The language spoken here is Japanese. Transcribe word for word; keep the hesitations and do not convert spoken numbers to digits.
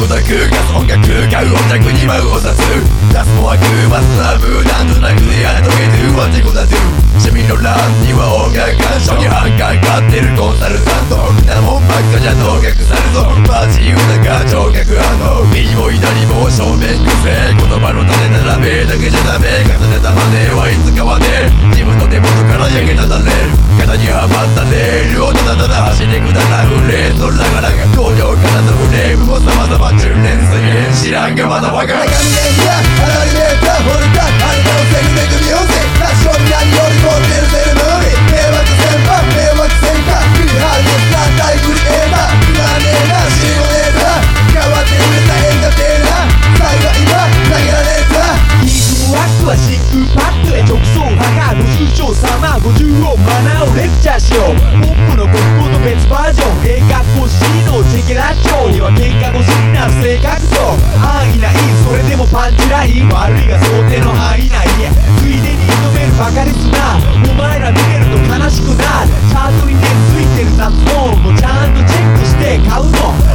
オタクガス音楽買うオタクに舞うお札ダスモアクバスラブなんとなくでやっとけてるわてこだてる趣味の欄には音楽鑑賞に半角買ってるコンサルタントなもんばっかじゃ当確さるぞマジ歌が聴覚反応右も左も正面癖言葉の種並べだけじゃダメ重ねたマネはいつかはね自分の手元から焼けただれ肩にはまったレールをただただ走りくだらうレートラガラが同僚からのフレームも様々中年すげえ知らんがまだわからん鏡レンガ離れメーターフォルダあなたのせいにめぐり寄せラジオに何よりも出るセレモニー迷惑戦犯迷惑戦火振り払いのスター大振りエーマー言わねえなシモネーター変わって売れたエンターテイナー最後は今投げられたリズムワックはシックパックへ直送派がご愁傷様ごじゅうを学ぶレクチャーしようポップの国語と別バージョン映画欲しいのチェケラッチョには喧嘩欲しいな性格と安易ないそれでもパンチライン悪いが想定の範囲内ついでに認めるバカですなお前ら見てると悲しくなるチャートにねついてる雑音もちゃんとチェックして買うの